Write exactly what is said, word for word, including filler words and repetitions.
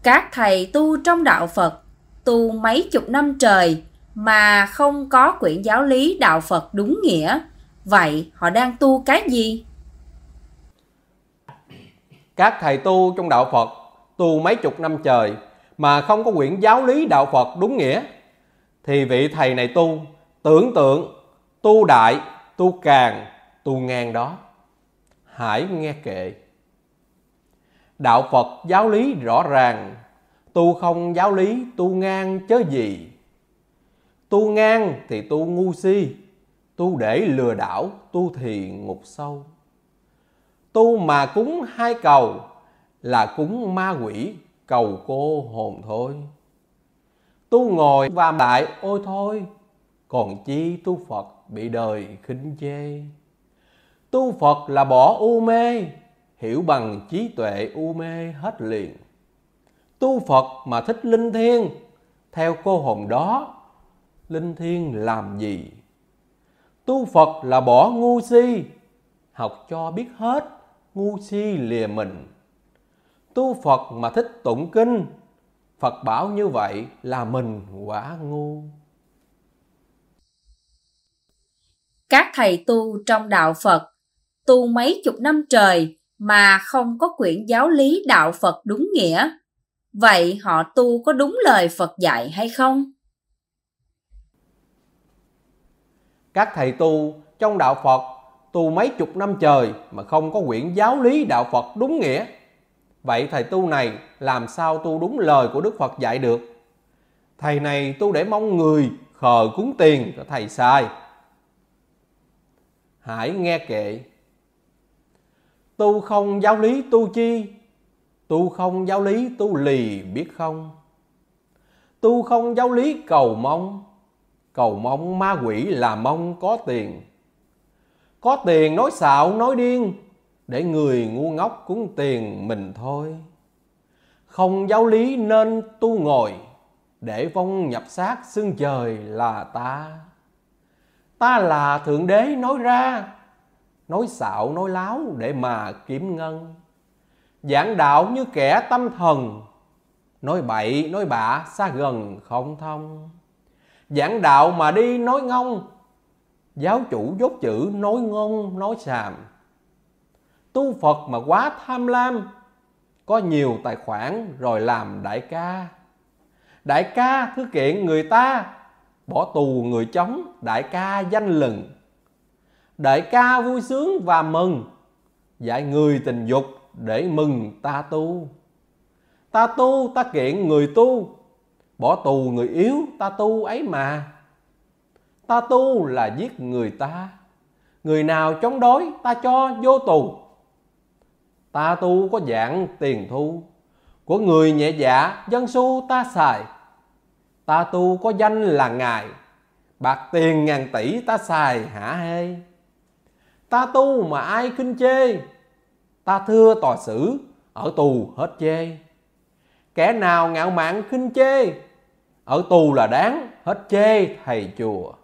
Các thầy tu trong đạo Phật tu mấy chục năm trời mà không có quyển giáo lý đạo Phật đúng nghĩa. Vậy họ đang tu cái gì? Các thầy tu trong đạo Phật tu mấy chục năm trời mà không có quyển giáo lý đạo Phật đúng nghĩa, thì vị thầy này tu tưởng tượng, tu đại, tu càng, tu ngang đó. Hãy nghe kệ. Đạo Phật giáo lý rõ ràng, tu không giáo lý tu ngang chớ gì. Tu ngang thì tu ngu si, tu để lừa đảo, tu thì ngục sâu. Tu mà cúng hai cầu là cúng ma quỷ cầu cô hồn thôi. Tu ngồi và đại ôi thôi, còn chi tu Phật bị đời khinh chê. Tu Phật là bỏ u mê, hiểu bằng trí tuệ u mê hết liền. Tu Phật mà thích linh thiêng, theo cô hồn đó, linh thiêng làm gì? Tu Phật là bỏ ngu si, học cho biết hết, ngu si lìa mình. Tu Phật mà thích tụng kinh, Phật bảo như vậy là mình quả ngu. Các thầy tu trong đạo Phật tu mấy chục năm trời mà không có quyển giáo lý đạo Phật đúng nghĩa. Vậy họ tu có đúng lời Phật dạy hay không? Các thầy tu trong đạo Phật tu mấy chục năm trời mà không có quyển giáo lý đạo Phật đúng nghĩa. Vậy thầy tu này làm sao tu đúng lời của Đức Phật dạy được? Thầy này tu để mong người khờ cúng tiền cho thầy sai. Hãy nghe kệ. Tu không giáo lý tu chi, tu không giáo lý tu lì biết không. Tu không giáo lý cầu mong, cầu mong ma quỷ là mong có tiền. Có tiền nói xạo nói điên, để người ngu ngốc cúng tiền mình thôi. Không giáo lý nên tu ngồi, để vong nhập xác xưng trời là ta. Ta là Thượng Đế nói ra, nói xạo nói láo để mà kiếm ngân. Giảng đạo như kẻ tâm thần, nói bậy nói bạ xa gần không thông. Giảng đạo mà đi nói ngông, giáo chủ dốt chữ nói ngông nói xàm. Tu Phật mà quá tham lam, có nhiều tài khoản rồi làm đại ca. Đại ca thứ kiện người ta, bỏ tù người chống đại ca danh lừng. Đại ca vui sướng và mừng, dạy người tình dục để mừng ta tu. Ta tu ta kiện người tu, bỏ tù người yếu ta tu ấy mà. Ta tu là giết người ta, người nào chống đối ta cho vô tù. Ta tu có dạng tiền thu, của người nhẹ dạ dân xu ta xài. Ta tu có danh là ngài, bạc tiền ngàn tỷ ta xài hả hê. Ta tu mà ai khinh chê, ta thưa tòa xử ở tù hết chê. Kẻ nào ngạo mạn khinh chê, ở tù là đáng hết chê thầy chùa.